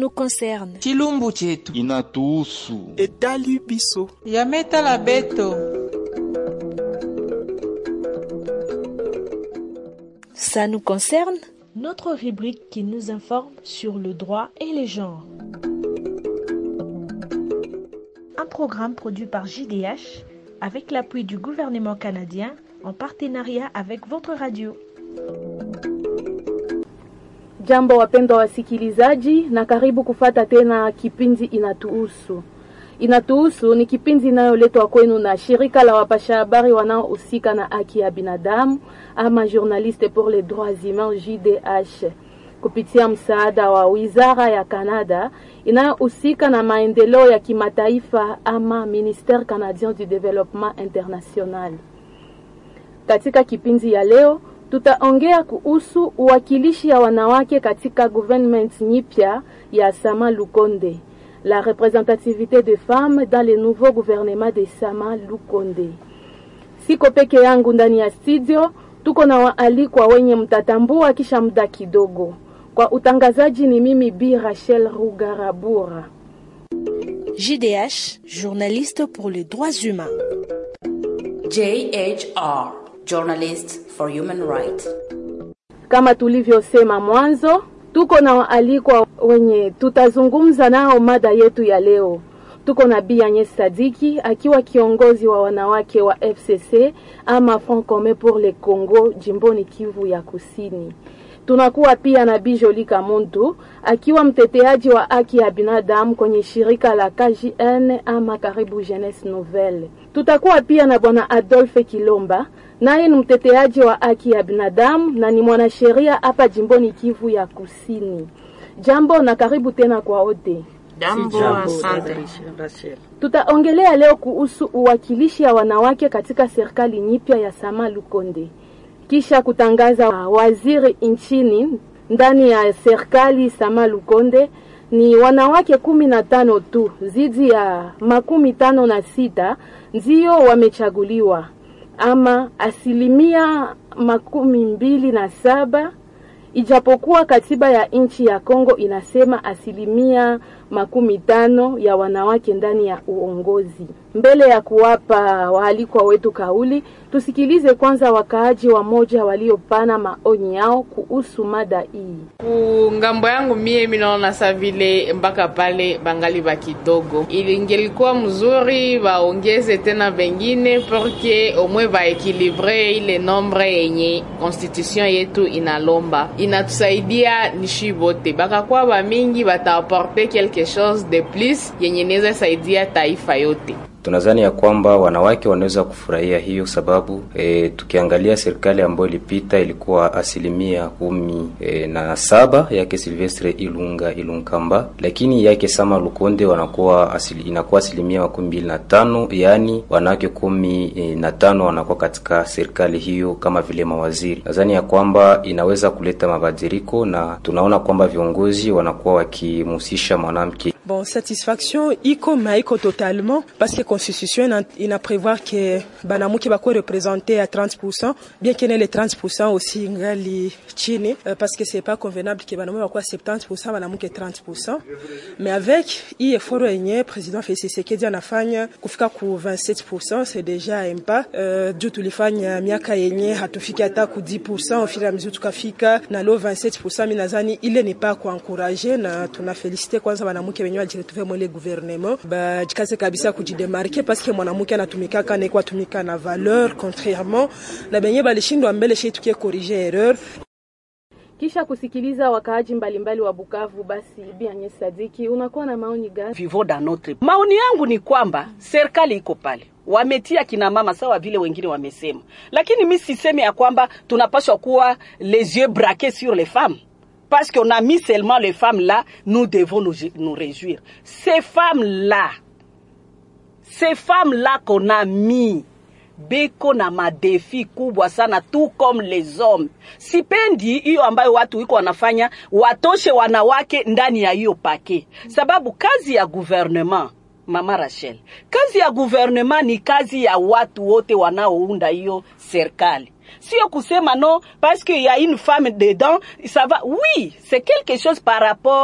nous concerne. Chilumbu chetu inatuhusu. Etali biso yameta la beto. Ça nous concerne, notre rubrique qui nous informe sur le droit et les genres. Un programme produit par JDH avec l'appui du gouvernement canadien en partenariat avec votre radio. Jambo wapendwa wasikilizaji, na karibu kufata tena kipindi Inatuhusu. Inatuhusu ni kipindi inayoletwa kwenu na shirika la wapasha habari wanaohusika na haki ya binadamu ama Journaliste pour les droits humains JDH, kupitia msaada wa Wizara ya Canada inayohusika na maendeleo ya kimataifa ama Ministère canadien du développement international. Katika kipindi ya leo tutaongea kuhusu uwakilishi ya wanawake katika government nyipya ya Sama Lukonde, la représentativité des femmes dans le nouveau gouvernement de Sama Lukonde. Siko peke yangu ndani ya studio, tuko na waalikwa wenye mtatambua kisha muda kidogo. Kwa utangazaji ni mimi Bi Rachel Rugarabura. JDH, journaliste pour les droits humains. JHR, Journalist for Human Rights. Kama tulivyosema mwanzo, tuko na waalikwa wenye tutazungumza nao mada yetu ya leo. Tuko na Bi Agnes Sadiki akiwa kiongozi wa wanawake wa FCC ama Front Commun pour le Congo jimboni Kivu ya Kusini. Tunakuwa pia na Bi Jolie Kamuntu akiwa mteteaji wa haki ya binadamu kwenye shirika la KJN ama Karibu Jeunesse Nouvelle. Tutakuwa pia na Bwana Adolphe Kilomba, naye ni mteteaji wa haki ya binadamu na ni mwanasheria hapa jimboni Kivu ya Kusini. Jambo na karibu tena kwa wote. Jambo, asante. Tutaongelea leo kuhusu uwakilishi ya wanawake katika serikali nyipya ya Sama Lukonde. Kisha kutangaza waziri nchini ndani ya serikali Sama Lukonde, ni wanawake 15 tu zidi ya 56 ndio wamechaguliwa, ama 27%, ijapokuwa katiba ya nchi ya Kongo inasema 50% ya wanawake ndani ya uongozi. Mbele ya kuwapa waalikwa wetu kauli, tusikilize kwanza wakaaji wa moja waliopana maoni yao kuhusu mada hii. Ngambo yangu mimi naona sa vile mpaka pale bangali ba kidogo. Ingelikuwa mzuri waongeze tena bengine porque au moins va équilibrer ile nombre yenye constitution yetu inalomba. Inatusaidia nishi bote. Baka kwa ba mingi bata apporter quelque chose de plus yenye inaweza saidia taifa yote. Tunadhani ya kwamba wanawake wanaweza kufurahia hiyo sababu tukiangalia serikali ambayo ilipita ilikuwa 17% yake Silvestre Ilunkamba, lakini yake Sama Lukonde inakuwa 25%, yani wanawake 15 wanakuwa katika serikali hiyo kama vile mawaziri. Nadhani ya kwamba inaweza kuleta mabadiliko na tunaona kwamba viongozi wanakuwa wakimhusisha mwanamke. Bon, satisfaction iko totalement parce que constitution ina prévoir que banamuke bako représenter à 30%, bien qu'il y ait les 30% aussi ngali chini parce que c'est pas convenable que banamuke bako 70%, banamuke 30%. Mais avec effort yenye président Félix Tshisekedi anafanya kufika ku 27%, c'est déjà un pas. Juu tulifanya miaka yenye hatufiki hata ku 10%, au fil et à mesure tukafika na lo 27%, minazani ile n'est pas kwa encourager, na tuna féliciter kwanza banamuke wenyewe aliretrouver mwele gouvernement ba jikaze kabisa kujidemarquer parce que mwanamuke anatumika kana kwa tumika na valeur contrairement na benye balishindwa mbele chez tukie corriger erreur. Kisha kusikiliza wakaaji mbalimbali wa Bukavu, basi Bi Agnes Sadiki unakuwa na maoni gani? Vivons dans notre. Maoni yangu ni kwamba serikali iko pale, wametia kina mama sawa vile wengine wamesema, lakini mimi sisemi ya kwamba tunapaswa kuwa les yeux braqués sur les femmes. Parce qu'on a mis seulement les femmes là, nous devons nous réjouir. Ces femmes-là qu'on a mis, beko na madefi kubwa sana, tout comme les hommes. Sipendi hiyo ambayo watu wiko wanafanya, watoshe wanawake ndani ya hiyo pake. Sababu kazi ya gouvernement, Mama Rachel, kazi ya gouvernement ni kazi ya watu wote wanaounda hiyo serikali. Sio kusema non parce qu'il y a une femme dedans, ça va. Oui, c'est quelque chose par rapport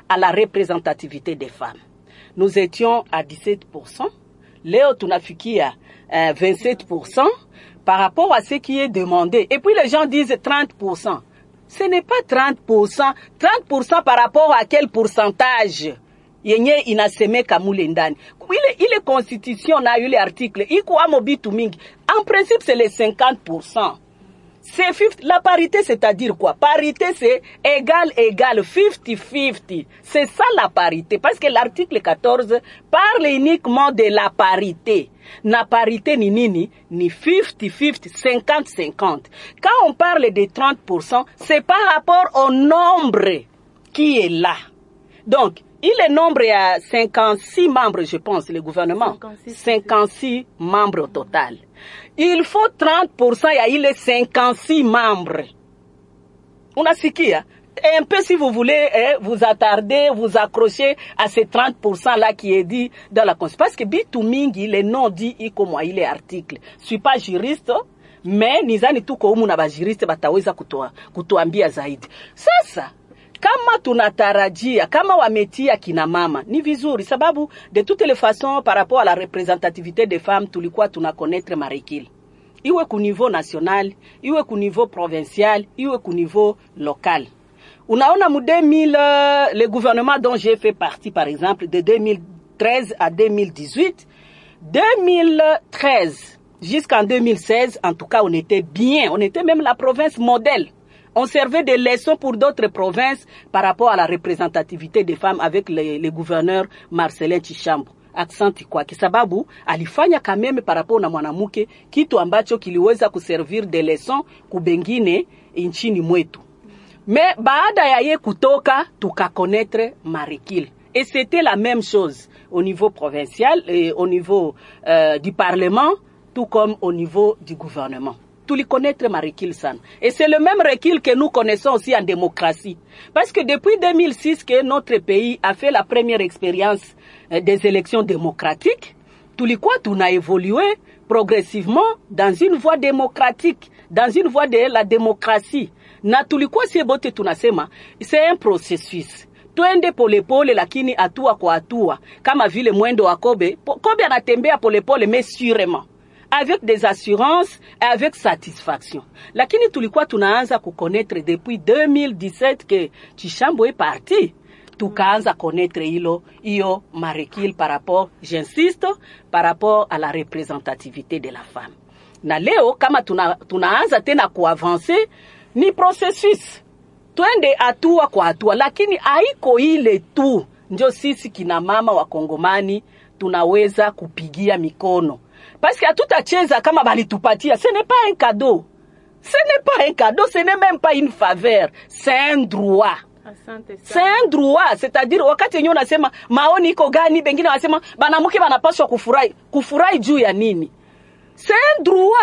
à la représentativité des femmes. Nous étions à 17%. Leo tunafikia 27% par rapport à ce qui est demandé. Et puis les gens disent 30%. Ce n'est pas 30%. 30% par rapport à quel pourcentage? Yenye inasemeka mule ndani. Ile constitution na yule article iko amo bitu mingi. En principe c'est les 50%. C'est 50, la parité, c'est-à-dire quoi? Parité, c'est égal, 50-50. C'est ça la parité. Parce que l'article 14 parle uniquement de la parité. La parité ni nini, ni 50-50, 50-50. Quand on parle de 30%, c'est par rapport au nombre qui est là. Donc, il est nombre à 56 membres, je pense, le gouvernement. 56 membres au total. Il faut 30%, il est 56 membres. Unasikia? Un peu si vous voulez vous attarder, vous accrocher à ces 30% là qui est dit dans la Constitution. Parce que Bitumingi, il est non dit, il est article. Je suis pas juriste, mais nizani tuko umu na ba juriste bataweza kutuambia zaidi. Sasa, kama tunatarajia, kama wametia kina mama, ni vizuri, sababu de toutes les façons, par rapport à la représentativité des femmes, tulikuwa tunakonaitre marekili. Iwe ku niveau national, iwe ku niveau provincial, iwe ku niveau local. Unaona mu 2000, le gouvernement dont j'ai fait partie, par exemple, de 2013 à 2018, 2013 jusqu'en 2016, en tout cas, on était bien, on était même la province modèle. On servait de leçons pour d'autres provinces par rapport à la représentativité des femmes avec le gouverneur Marcelin Tshichambo. Aksanti kwake sababu alifanya kameme par rapport na mwanamke kitu ambacho kiliweza kuservir de leçons kubengine nchini mwetu. Mais baada ya ye kutoka tukakonetre Marikil. Et c'était la même chose au niveau provincial et au niveau du parlement tout comme au niveau du gouvernement. Tout les connaître Marikil San. Et c'est le même recul que nous connaissons aussi en démocratie. Parce que depuis 2006 que notre pays a fait la première expérience des élections démocratiques, tout les quoi, tout a évolué progressivement dans une voie démocratique, dans une voie de la démocratie. Na tout les quoi, c'est un processus. Twende polepole lakini hatua kwa hatua. Kama vile mwendo wa Kobe anatembea polepole mais sûrement. Avec des assurances et avec satisfaction. Lakini tulikuwa tunaanza kukonetre depuis 2017 que Tshichambo est parti. Tukaanza connaître iyo Marikil par rapport, j'insiste, par rapport à la représentativité de la femme. Na leo kama tunaanza tena kuavancer ni processus. Twende hatua kwa hatua lakini haiko ile tu ndio sisi kina mama wa Kongomani tunaweza kupigia mikono. Parce que hatutacheza kama balitupatia, ce n'est pas un cadeau. Ce n'est pas un cadeau, ce n'est même pas une faveur, c'est un droit. C'est un droit, c'est-à-dire wakati yenyewe unasema maoni iko gani, bengine wanasema banamuke banapaswa kufurahi juu ya nini? C'est un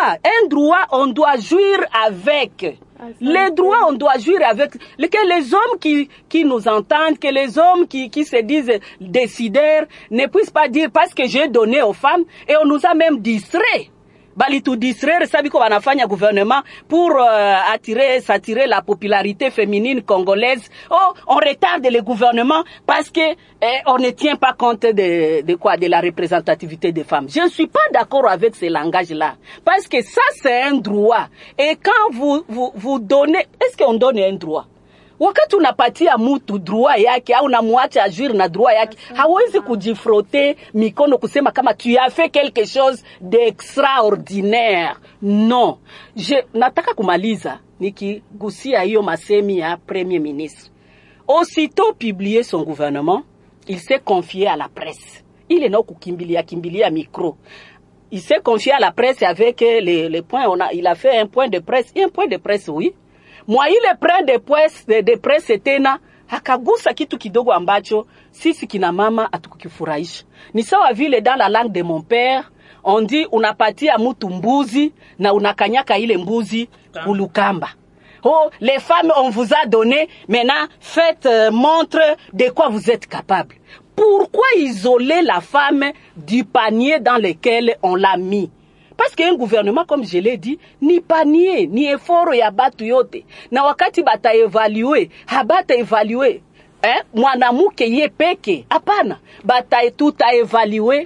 droit, on doit jouir avec. Les droits, on doit jouir avec. Que les hommes qui nous entendent, que les hommes qui se disent décideurs, ne puissent pas dire parce que j'ai donné aux femmes, et on nous a même distraits. Bali tout distraire, ça biko banafanya gouvernement pour s'attirer la popularité féminine congolaise. Oh, on retarde le gouvernement parce que on ne tient pas compte de quoi, de la représentativité des femmes. Je ne suis pas d'accord avec ce langage-là parce que ça c'est un droit. Et quand vous donnez, est-ce qu'on donne un droit? Wakati unapatia mtu droit yake au unamwacha agir na droit yake, hawezi kujifroter mikono kusema kama tu as fait quelque chose d'extraordinaire. Non. Nataka kumaliza nikigusia hiyo masemi ya Premier ministre. Aussitôt publié son gouvernement, il s'est confié à la presse. Il est non kukimbilia micro. Il s'est confié à la presse avec les points, il a fait un point de presse, oui. Moi ile point de presse tena akagusa kitu kidogo ambacho sisi kina mama atukukifurahisha. Ni sawa vile dans la langue de mon père, on dit unapatia mtu mbuzi na unakanyaka ile mbuzi kulukamba. Oh, les femmes on vous a donné, maintenant faites montre de quoi vous êtes capable. Pourquoi isoler la femme du panier dans lequel on l'a mis? Parce qu'un gouvernement, comme je l'ai dit, ni panier, ni effort ya batu yote. Na wakati bata évaluer, habata évaluer. mwanamke ye peke. Hapana, tutaevaluer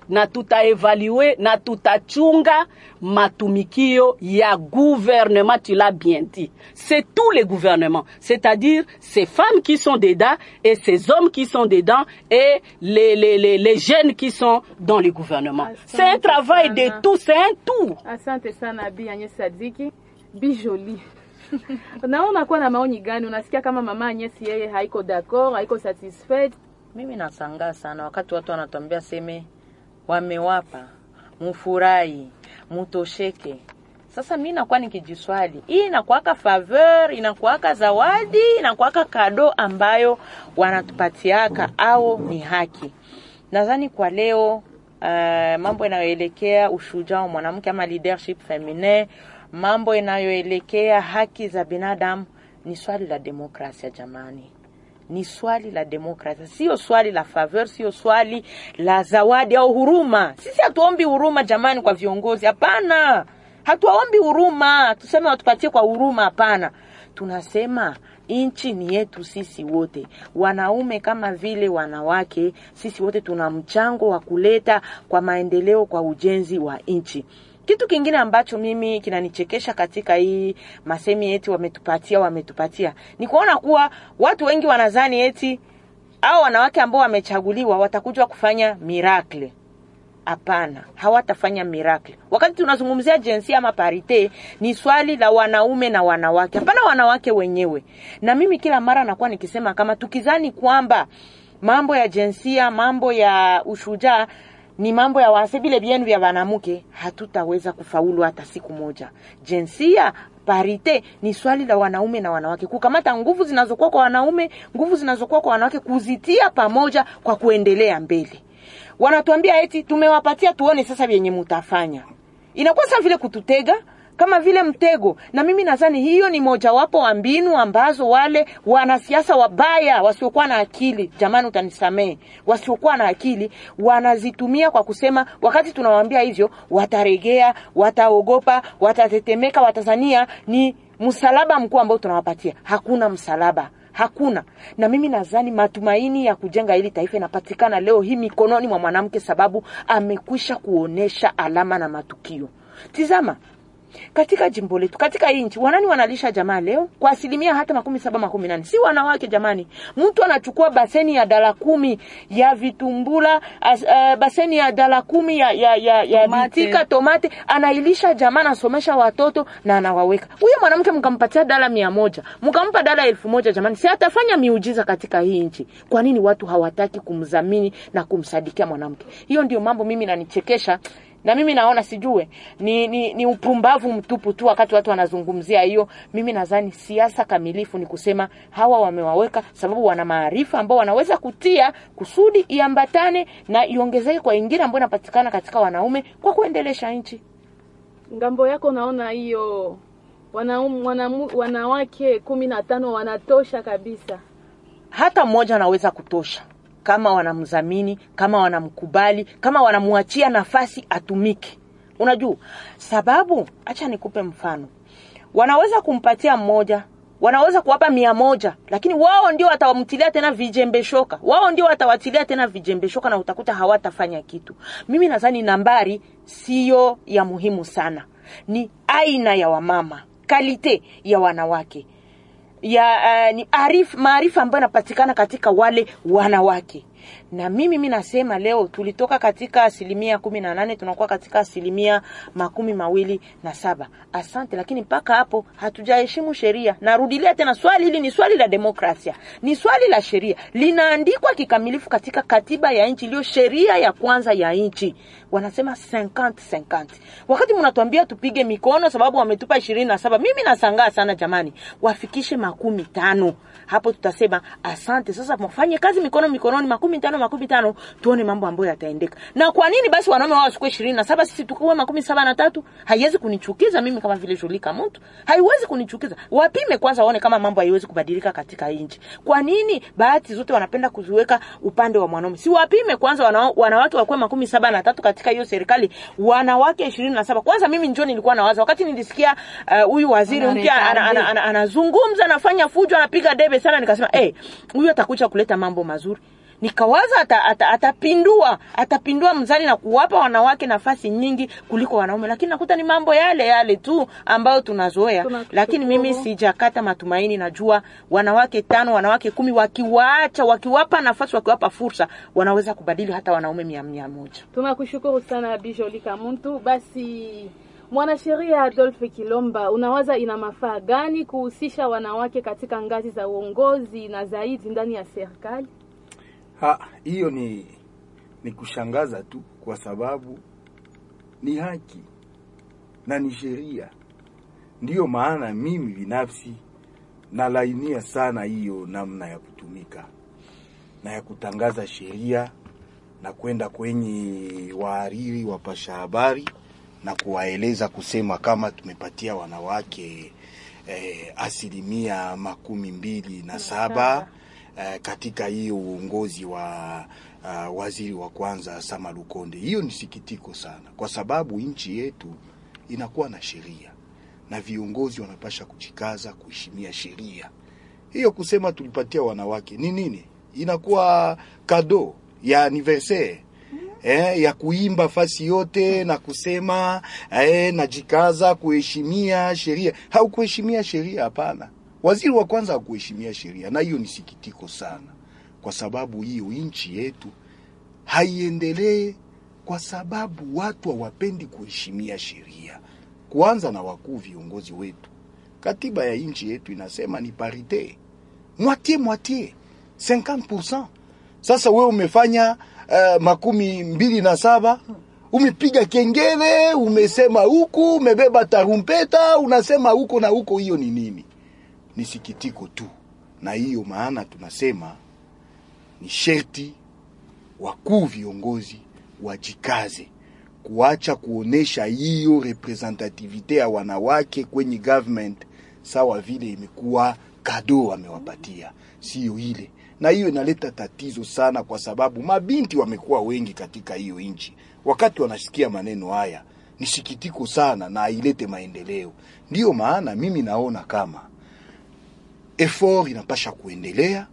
na tutachunga matumikio ya gouvernement. Tu l'as bien dit, c'est tous les gouvernements, c'est-à-dire ces femmes qui sont dedans et ces hommes qui sont dedans et les jeunes qui sont dans les gouvernements. C'est un travail de tout, c'est un tout. Asante sana Bi Agnes Sadiki, Bi Jolie. Naona kwa na maoni gani? Unasikia kama mama Agnes yeye haiko d'accord, haiko satisfied? Mimi nashangaa sana wakati watu wanatuambia seme wamewapa, mfurahi, mutosheke. Sasa mimi nakuwa nikijiswali, hii inakuwaka favor, inakuwaka zawadi, inakuwaka kado ambayo wanatupatiaka au ni haki? Nadhani kwa leo mambo yanayoelekea ushujaa wa mwanamke ama leadership feminine, mambo yanayoelekea haki za binadamu ni swali la demokrasia jamani. Ni swali la demokrasia, sio swali la favor, sio swali la zawadi au huruma. Sisi hatuombi huruma jamani kwa viongozi, hapana. Hatuombi huruma, tuseme watupatie kwa huruma, hapana. Tunasema inchi ni yetu sisi wote. Wanaume kama vile wanawake, sisi wote tuna mchango wa kuleta kwa maendeleo, kwa ujenzi wa inchi. Kitu kingine ambacho mimi kinanichekesha katika hii masemi eti wametupatia ni kuona kuwa watu wengi wanadhani eti au wanawake ambao wamechaguliwa watakuja kufanya miracle. Hapana, hawatafanya miracle. Wakati tunazungumzia jinsia ama parite, ni swali la wanaume na wanawake, hapana wanawake wenyewe. Na mimi kila mara nakuwa nikisema kama tukizani kwamba mambo ya jinsia, mambo ya ushujaa ni mambo ya wasebile bienu vya wanamuke, hatutaweza kufaulu hata siku moja. Jinsia parite ni swali la wanaume na wanawake, kukamata nguvu zinazokuwa kwa wanaume, nguvu zinazokuwa kwa wanawake, kuzitia pamoja kwa kuendelea mbele. Wanatuambia eti tumewapatia tuone sasa vyenye mutafanya. Inakuwa sawa vile kututega, kama vile mtego. Na mimi nadhani hiyo ni mojawapo wa mbinu ambazo wale wanasiasa wabaya wasiokuwa na akili, jamani utanisamee, wasiokuwa na akili wanazitumia kwa kusema wakati tunawaambia hivyo wataregea, wataogopa, watatetemeka, watazania ni msalaba mkuu ambao tunawapatia. Hakuna msalaba. Hakuna. Na mimi nadhani matumaini ya kujenga hili taifa inapatikana leo hii mikononi mwa mwanamke, sababu amekwisha kuonesha alama na matukio. Tizama, katika jimbo letu, katika inchi, wanani wanalisha jamaa leo? Kwa asilimia hata 17-18. Si wanawake jamani. Mtu anachukua baseni ya $10 ya vitumbula, baseni ya $10 ya bitika, tomate, anailisha jamaa, anasomesha watoto na anawaweka. Huyo mwanamke mkampatia $100, mkampa $1000 jamani, si atafanya miujiza katika hii inchi? Kwa nini watu hawataki kumdhamini na kumsadikia mwanamke? Hiyo ndio mambo mimi inanichekesha. Na mimi naona sijue ni upumbavu mtupu tu wakati watu wanazungumzia hiyo. Mimi nadhani siasa kamilifu ni kusema hawa wamewaweka sababu wana maarifa ambao wanaweza kutia kusudi iambatane na iongezeke kwa ingine ambayo inapatikana katika wanaume kwa kuendelesha nchi. Ngambo yako naona hiyo wanawake 15 wanatosha kabisa. Hata mmoja anaweza kutosha kama wanamdhamini, kama wanamkubali, kama wanamuachia nafasi atumike. Unajua sababu, acha nikupe mfano. Wanaweza kumpatia mmoja, wanaweza kuwapa 100, lakini wao ndio watawamtilia tena vijembeshoka. Wao ndio watawatilia tena vijembeshoka na utakuta hawatafanya kitu. Mimi nadhani nambari sio ya muhimu sana. Ni aina ya wamama, kalite ya wanawake. Ni maarifa ambayo yanapatikana katika wale wanawake. Na mimi nasema leo tulitoka katika 18% tunakuwa katika 27%. Asante, lakini mpaka hapo hatujaheshimu sheria. Narudilia tena, swali hili ni swali la demokrasia. Ni swali la sheria. Linaandikwa kikamilifu katika katiba ya nchi, iliyo sheria ya kwanza ya nchi. Wanasema 50-50. Wakati mnatuambia tupige mikono sababu wametupa 27, mimi nasangaa sana jamani. Wafikishe 15. Hapo tutasema asante. Sasa mfanye kazi mikononi 50 tuone mambo ambayo yataendeka. Na kwa nini basi wanaume wao wasikue 27 sisi tukuwe 73? Haiwezi kunichukiza mimi kama vile Jolika mtu. Haiwezi kunichukiza. Wapime kwanza waone kama mambo haiwezi kubadilika katika nchi. Kwa nini bahati zote wanapenda kuziweka upande wa mwanaume? Si wapime kwanza wanawake wakuwe 73 katika hiyo serikali, wanawake 27. Kwanza mimi njoo nilikuwa nawaza wakati nilisikia huyu waziri mpya anazungumza, anafanya fujo, anapiga debe sana, nikasema huyu atakuja kuleta mambo mazuri. Nikawaza atapindua mzani na kuwapa wanawake nafasi nyingi kuliko wanaume, lakini nakuta ni mambo yale tu ambayo tunazoea. Lakini mimi sijakata matumaini, najua wanawake 5, wanawake 10 wakiwapa nafasi, wakiwapa fursa, wanaweza kubadili hata wanaume 100. Tunakushukuru sana Bi Jolika Muntu. Basi mwanasheria Adolphe Kilomba, unawaza ina mafaa gani kuhusisha wanawake katika ngazi za uongozi na zaidi ndani ya serikali? Hiyo ni kushangaza tu, kwa sababu ni haki na ni sheria. Ndiyo maana mimi binafsi nalainia sana hiyo namna ya kutumika na ya kutangaza sheria na kwenda kwenye wahariri wapasha habari na kuwaeleza kusema kama tumepatia wanawake 27% katika hiyo uongozi wa waziri wa kwanza Sama Lukonde. Hiyo ni sikitiko sana, kwa sababu nchi yetu inakuwa na sheria na viongozi wanapasha kujikaza kuheshimia sheria. Hiyo kusema tulipatia wanawake ni nini? Inakuwa kado ya anniversaire ya kuimba fasi yote na kusema najikaza kuheshimia sheria. Haukuheshimia sheria, hapana. Waziri wa kwanza hakuheshimia sheria, na hiyo ni sikitiko sana, kwa sababu hiyo nchi yetu haiendelee kwa sababu watu hawapendi kuheshimia sheria. Kwanza na wakuu viongozi wetu. Katiba ya nchi yetu inasema ni parité. Moitié 50%. Sasa wewe umefanya 27, umepiga kengele, umesema huku, umebeba tarumpeta, unasema huko na huko. Hiyo ni nini? Ni sikitiko tu. Na hiyo maana tunasema ni sherti wakuu viongozi wajikaze kuacha kuonesha hiyo representativite ya wanawake kwenye government sawa vile imekuwa kado wamewapatia. Sio ile. Na hiyo inaleta tatizo sana, kwa sababu mabinti wamekuwa wengi katika hiyo nchi. Wakati wanasikia maneno haya ni sikitiko sana na ilete maendeleo. Ndiyo maana mimi naona kama effort inapasha kuendelea.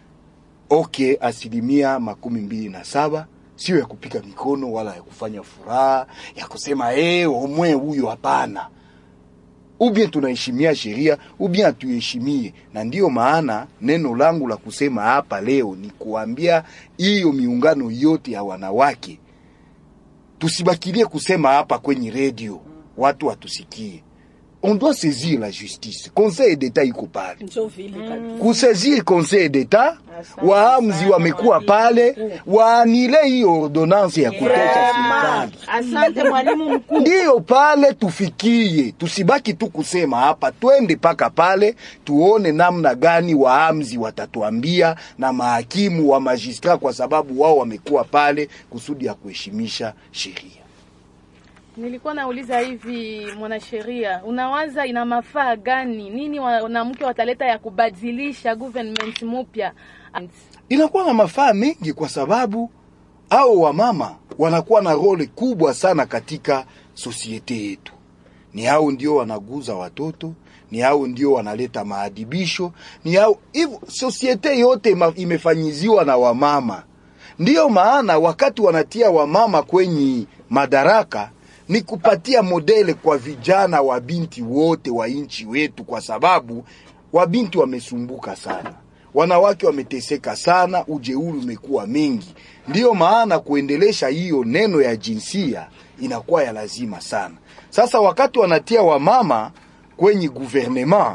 27% sio ya kupika mikono wala ya kufanya furaha ya kusema omwe huyo, hapana. Ubien tunaheshimia sheria, ubien tuheshimie. Na ndiyo maana neno langu la kusema hapa leo ni kuambia hiyo miungano yote ya wanawake tusibakilie kusema hapa kwenye radio watu watusikie. On doit saisir la justice. Conseil d'État iko pale. Kusaisir Conseil d'État, waamuzi wamekuwa pale, waanile hiyo ordonnance ya kutosha serikali. Asante mwalimu mkuu. Ndio pale tufikie. Tusibaki tu kusema hapa, twende paka pale tuone namna gani waamuzi watatuambia na mahakimu wa magistrat, kwa sababu wao wamekuwa pale kusudi ya kuheshimisha sheria. Nilikuwa nauliza hivi, mwanasheria, unawaza ina mafaa gani? Nini wanamke wataleta ya kubadilisha government mpya? Inakuwa na mafaa mengi, kwa sababu hao wamama wanakuwa na role kubwa sana katika societe yetu. Ni hao ndio wanaguza watoto, ni hao ndio wanaleta maadibisho, ni hao hivyo societe yote imefanyiziwa na wamama. Ndio maana wakati wanatia wamama kwenye madaraka ni kupatia modele kwa vijana wa binti wote wa nchi wetu, kwa sababu wabinti wamesumbuka sana, wanawake wameteseka sana, ujeuri umekuwa mingi. Ndio maana kuendelesha hiyo neno ya jinsia inakuwa ya lazima sana. Sasa wakati wanatia wamama kwenye gouvernement,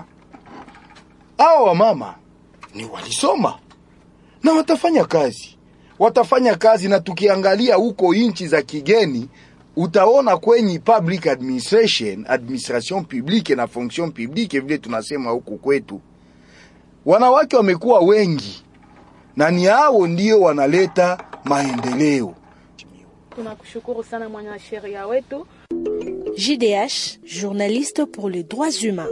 hao wamama ni walisoma na watafanya kazi. Na tukiangalia huko nchi za kigeni, utaona kwenye public administration publique na fonction publique vile tunasema huko kwetu, wanawake wamekuwa wengi na ni hao ndio wanaleta maendeleo. Tunakushukuru sana mwanasheria wetu. JDH, journaliste pour les droits humains.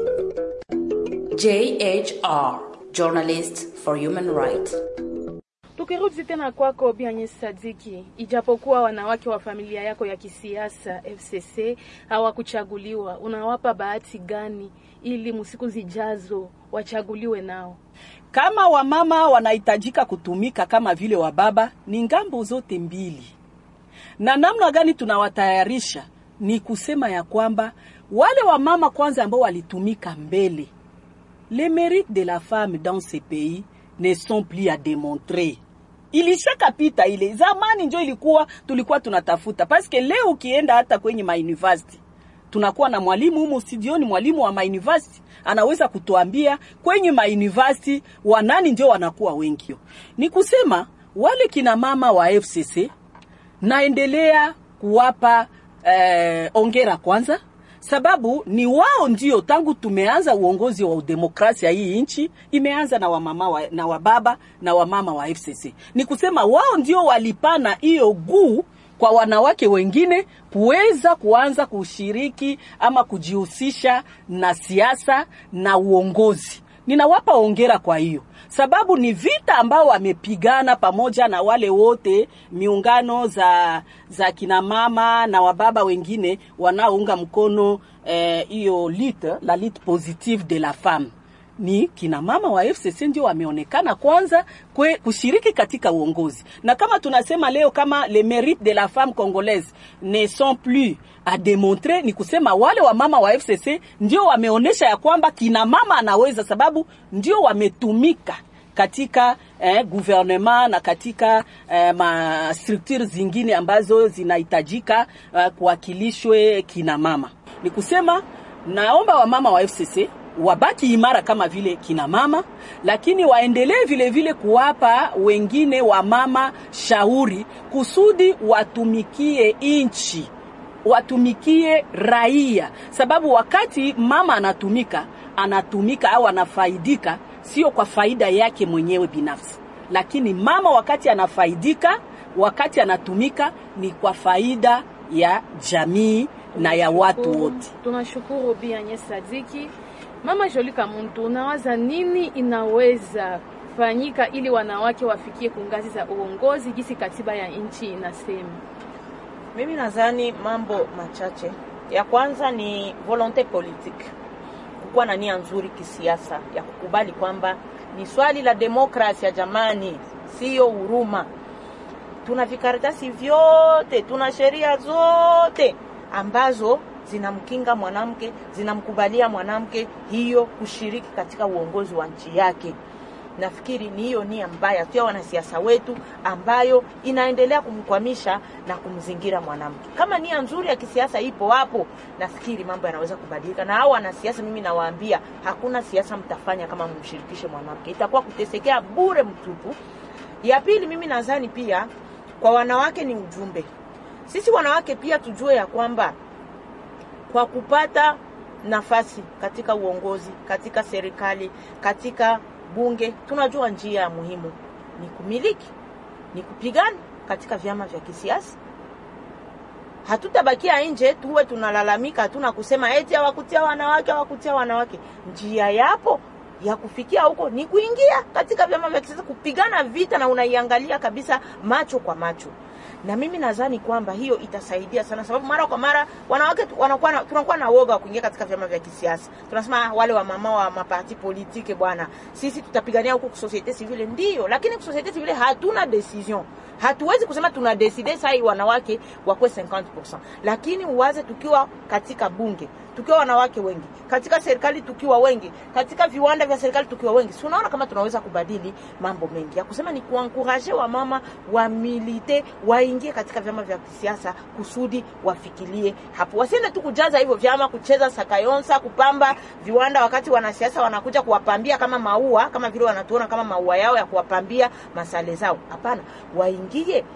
JHR, journalist for human rights. Tukirudi tena kwako Bi Agnes Sadiki, ijapokuwa wanawake wa familia yako ya kisiasa FCC hawakuchaguliwa, unawapa bahati gani ili musiku zijazo wachaguliwe nao? Kama wamama wanahitajika kutumika kama vile wa baba, ni ngambo zote mbili. Na namna gani tunawatayarisha ni kusema ya kwamba wale wamama kwanza ambao walitumika mbele, les mérites de la femme dans ce pays ne sont plus à démontrer. Ilishakapita ile zamani, ndio tulikuwa tunatafuta, parce que leo ukienda hata kwenye ma university tunakuwa na mwalimu humo studioni, mwalimu wa ma university anaweza kutuambia kwenye ma university wanani ndio wanakuwa wengi. Ni kusema wale kina mama wa FCC naendelea kuwapa ongera kwanza, sababu ni wao ndio tangu tumeanza uongozi wa demokrasia hii nchi imeanza na wamama na wababa na wamama wa FCC. Ni kusema wao ndio walipana hiyo guu kwa wanawake wengine kuweza kuanza kushiriki ama kujihusisha na siasa na uongozi. Ninawapa ongera kwa hiyo, sababu ni vita ambao wamepigana pamoja na wale wote miungano za kina mama na wababa wengine wanaounga mkono hiyo la lutte positive de la femme. Ni kina mama wa FCC ndio wameonekana kwanza kushiriki katika uongozi. Na kama tunasema leo kama les mérites de la femme congolaise ne sont plus à démontrer, ni kusema wale wa mama wa FCC ndio wameonesha ya kwamba kina mama anaweza, sababu ndio wametumika katika gouvernement na katika ma structures zingine ambazo zinahitajika kuwakilishwe kina mama. Ni kusema naomba wa mama wa FCC wabaki imara kama vile kina mama, lakini waendelee vile vile kuwapa wengine wa mama shauri kusudi watumikie inchi, watumikie raia, sababu wakati mama anatumika au anafaidika sio kwa faida yake mwenyewe binafsi, lakini mama wakati anafaidika, wakati anatumika ni kwa faida ya jamii na ya watu wote. Tunashukuru Bi Agnes Sadiki. Mama Jolie Kamuntu, unawaza nini inaweza fanyika ili wanawake wafikie kungazi za uongozi gisi katiba ya nchi inasema? Mimi nadhani mambo machache. Ya kwanza ni volonté politique. Kukuwa na nia nzuri kisiasa ya kukubali kwamba ni swali la demokrasia jamani, sio huruma. Tuna vikaratasi vyote, tuna sheria zote ambazo zinamkinga mwanamke, zinamkubalia mwanamke hiyo kushiriki katika uongozi wa nchi yake. Nafikiri ni hiyo nia mbaya tu ya wanasiasa wetu ambayo inaendelea kumkwamisha na kumzingira mwanamke. Kama nia nzuri ya kisiasa ipo hapo, nafikiri mambo yanaweza kubadilika. Na hao wanasiasa mimi nawaambia, hakuna siasa mtafanya kama mumshirikishe mwanamke. Itakuwa kutesekea bure mtupu. Ya pili, mimi nadhani pia kwa wanawake ni ujumbe. Sisi wanawake pia tujue ya kwamba kwa kupata nafasi katika uongozi, katika serikali, katika bunge, tunajua njia muhimu ni kumiliki, ni kupigana katika vyama vya kisiasa. Hatutabakia nje tuwe tunalalamika, hatuna kusema eti hawakutia wanawake. Njia yapo ya kufikia huko ni kuingia katika vyama vya kisiasa, kupigana vita, na unaiangalia kabisa macho kwa macho. Na mimi nadhani kwamba hiyo itasaidia sana, sababu mara kwa mara wanawake tunakuwa na woga kuingia katika vyama vya kisiasa. Tunasema wale wa mama wa maparti politike bwana, sisi tutapigania huko kwa societe civile, ndio, lakini kwa societe civile hatuna decision. Hatuwezi kusema tuna decide sai wanawake wakwe 50%. Lakini uwaze tukiwa katika bunge, tukiwa wanawake wengi, katika serikali tukiwa wengi, katika viwanda vya serikali tukiwa wengi, si unaona kama tunaweza kubadili mambo mengi. Ya kusema ni kuencourager wa mama wa milite waingie katika vyama vya kisiasa kusudi wafikirie hapo. Wasiende tu kujaza hivyo vyama, kucheza sakayonsa, kupamba viwanda wakati wanasiasa wanakuja kuwapambia kama maua, kama vile wanatuona kama maua yao ya kuwapambia masale zao. Hapana, waingie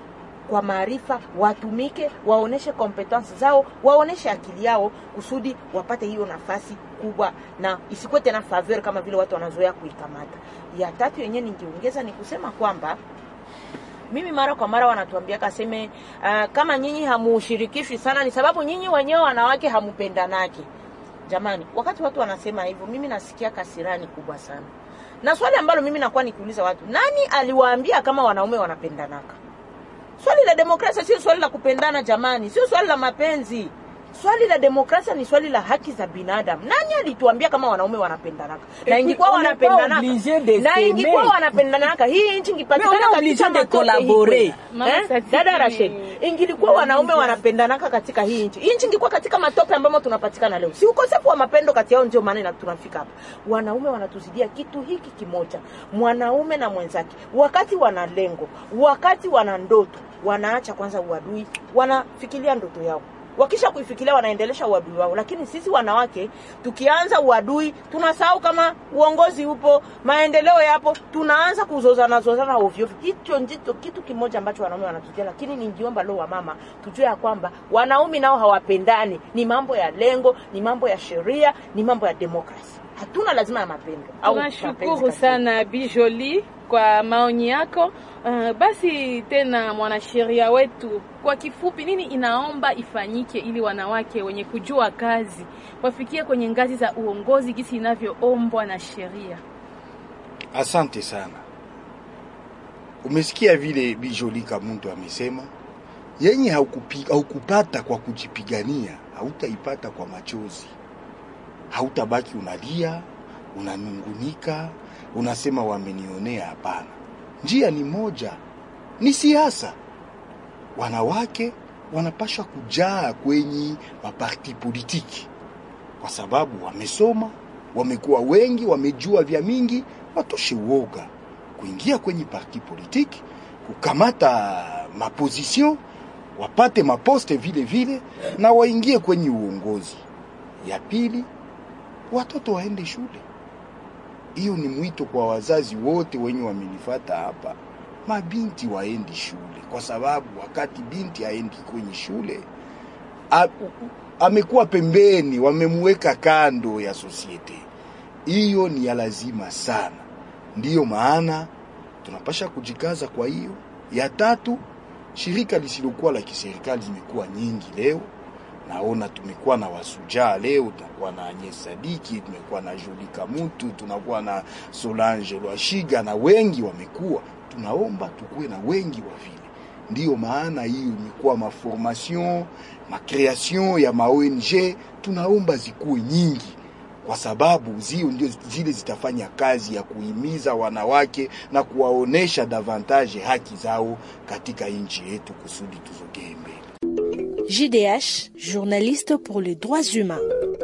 kwa maarifa, watumike, waoneshe competence zao, waoneshe akili yao kusudi wapate hiyo nafasi kubwa na isikuwe tena favor kama vile watu wanazoea kuikamata. Ya tatu yenyewe ningeongeza ni kusema kwamba mimi mara kwa mara wanatuambia kaseme kama nyinyi hamushirikishwi sana ni sababu nyinyi wenyewe wanawake hamupendanaki. Jamani, wakati watu wanasema hivyo mimi nasikia kasirani kubwa sana. Na swali ambalo mimi nakuwa nikiuliza watu, nani aliwaambia kama wanaume wanapendanaka? Swali la demokrasia sio swali la kupendana jamani, sio swali la mapenzi. Swali la demokrasia ni swali la haki za binadamu. Nani alituambia kama wanaume wanapendanaka? Na ingekuwa wanapendanaka. Na ingekuwa wanapendanaka, hii nchi ingepatikana katika collaborer. Dada Rashid, ingilikuwa wanaume wanapendanaka katika hii nchi. Hii nchi ingekuwa katika matope ambamo tunapatikana leo. Si ukosefu wa mapendo kati yao ndio maana tunafika hapa. Wanaume wanatuzidia kitu hiki kimoja. Mwanaume na mwenzake. Wakati wana lengo, wakati wana ndoto, wanaacha kwanza uadui, wanafikiria ndoto yao. Wakisha kuifikiria wanaendelesha uadui wao. Lakini sisi wanawake tukianza uadui tunasahau kama uongozi upo, maendeleo yapo, tunaanza kuzozana ovyo. Hicho ndicho kitu kimoja ambacho wanaume wanatutia. Lakini ningiomba leo wa mama tujue ya kwamba wanaume nao hawapendani, ni mambo ya lengo, ni mambo ya sheria, ni mambo ya demokrasia. Hatuna lazima ya mapendo. Tunashukuru sana Bijoli kwa maoni yako. Basi tena mwanasheria wetu, kwa kifupi nini inaomba ifanyike ili wanawake wenye kujua kazi wafikie kwenye ngazi za uongozi gisi inavyoombwa na sheria? Asante sana. Umesikia vile Bijoli Kamuntu amesema, yenye haukupata kwa kujipigania, hautaipata kwa machozi. Hautabaki unalia, unanungunika, unasema wamenionea. Hapana. Njia ni moja, ni siasa. Wanawake wanapaswa kujaa kwenye maparti politiki kwa sababu wamesoma, wamekuwa wengi, wamejua vya mingi. Watoshe uoga kuingia kwenye parti politiki, kukamata maposition, wapate maposte vile vile na waingie kwenye uongozi. Ya pili, watoto waende shule. Hiyo ni mwito kwa wazazi wote wenye wamenifuata hapa. Mabinti waende shule kwa sababu wakati binti haendi kwenye shule amekuwa pembeni, wamemweka kando ya societe. Hiyo ni ya lazima sana. Ndiyo maana tunapasha kujikaza kwa hiyo. Ya tatu, shirika lisilokuwa la kiserikali zimekuwa nyingi leo. Naona tumekuwa na wasujaa leo, tunakuwa na Agnes Sadiki, tumekuwa na Jolie Kamuntu, tunakuwa na Solange Lwashiga na wengi wamekuwa. Tunaomba tukue na wengi wa vile. Ndiyo maana hiyo imekuwa maformation, macreation ya ma-ONG, tunaomba zikuwe nyingi. Kwa sababu zio ndio zile zitafanya kazi ya kuhimiza wanawake na kuwaonesha davantage haki zao katika nchi yetu kusudi tuzogee mbele. JDH, journaliste pour les droits humains.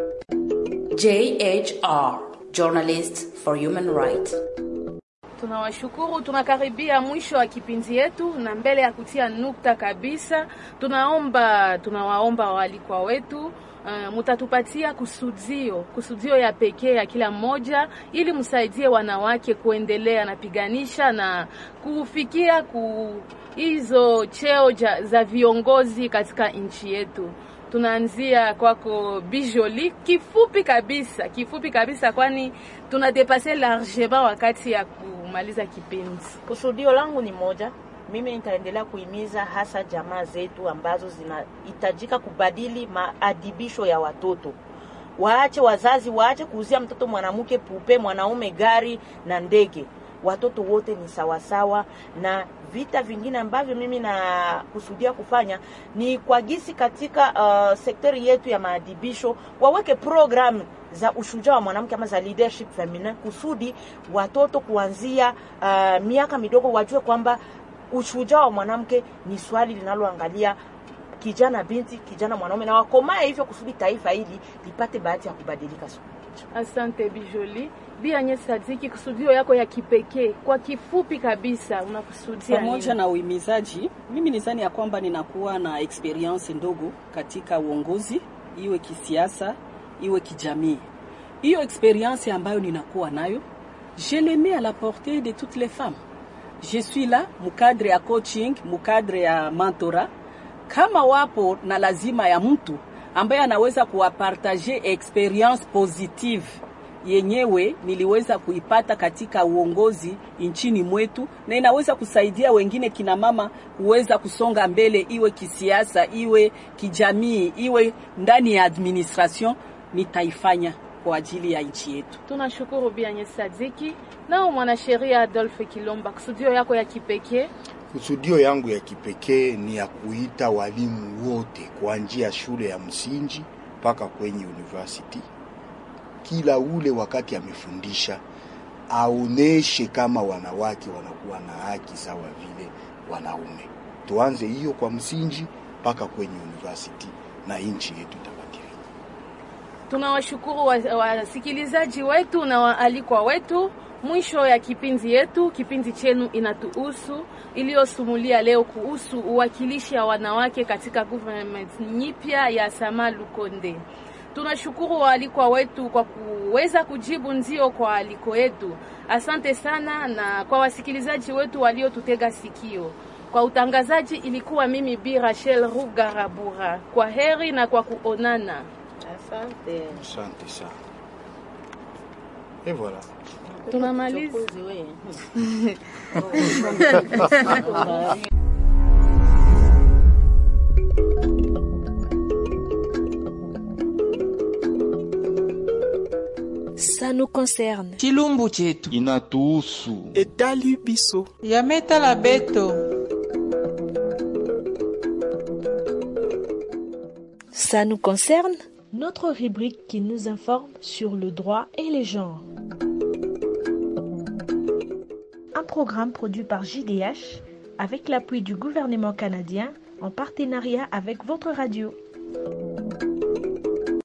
JHR, journalist for human rights. Tunawashukuru, tunakaribia mwisho wa kipindi yetu na mbele ya kutia nukta kabisa, tunawaomba walikwa wetu mutatupatia kusudio ya pekee ya kila mmoja ili msaidie wanawake kuendelea na piganisha na kufikia hizo cheo za viongozi katika nchi yetu. Tunaanzia kwako Bijoli, kifupi kabisa kwani tunadepase largement wakati ya kumaliza kipindi. Kusudio langu ni moja. Mimi nitaendelea kuhimiza hasa jamaa zetu ambazo zinahitajika kubadili maadibisho ya watoto. Waache wazazi, waache kuuzia mtoto mwanamke pupe, mwanaume gari na ndege. Watoto wote ni sawasawa. Na vita vingine ambavyo mimi na kusudia kufanya ni kwa gisi katika sektori yetu ya maadibisho waweke program za ushujaa wa mwanamke ama za leadership feminine kusudi watoto kuanzia miaka midogo wajue kwamba ushujaa wa mwanamke ni swali linaloangalia kijana binti, kijana mwanaume, na wakomae hivyo kusudi taifa hili lipate bahati ya kubadilika. Asante Bijoli. Bi Agnes Sadiki, kusudio yako ya kipekee kwa kifupi kabisa unakusudia nini? Pamoja na uhimizaji, mimi nizani ya kwamba ninakuwa na experience ndogo katika uongozi, iwe kisiasa, iwe kijamii. Hiyo experience ambayo ninakuwa nayo, je le mets à la portée de toutes les femmes. je suis là mukadre ya coaching, mukadre ya mentora. Kama wapo na lazima ya mtu ambaye anaweza kuwapartager experience positive yenyewe niliweza kuipata katika uongozi nchini mwetu, na inaweza kusaidia wengine kina mama kuweza kusonga mbele, iwe kisiasa, iwe kijamii, iwe ndani ya administration, nitaifanya kwa ajili ya nchi yetu. Tunashukuru Bianye Sadiki. Nao mwanasheria Adolphe Kilomba, kusudio yako ya kipekee? Kusudio yangu ya kipekee ni ya kuita walimu wote kuanzia shule ya msingi mpaka kwenye university. Kila ule wakati amefundisha aoneshe kama wanawake wanakuwa na haki sawa vile wanaume. Tuanze hiyo kwa msingi mpaka kwenye university na nchi yetu tabadilika. Tunawashukuru wasikilizaji wetu na waalikwa wetu. Mwisho ya kipindi yetu, kipindi chenu inatuhusu, iliyosumulia leo kuhusu uwakilishi wa wanawake katika government nyipya ya Sama Lukonde. Tunashukuru waalikwa wetu kwa kuweza kujibu ndio kwa aliko yetu. Asante sana, na kwa wasikilizaji wetu waliotutega sikio. Kwa utangazaji ilikuwa mimi Bi Rachel Rugarabura. Kwa heri na kwa kuonana. Asante. Asante sana. Et voilà. Tunamaliza. Ça nous concerne. Chilumbu chetu inatuhusu. Etali biso Yameta la beto. Ça nous concerne, notre rubrique qui nous informe sur le droit et les genres. Un programme produit par JDH avec l'appui du gouvernement canadien en partenariat avec votre radio.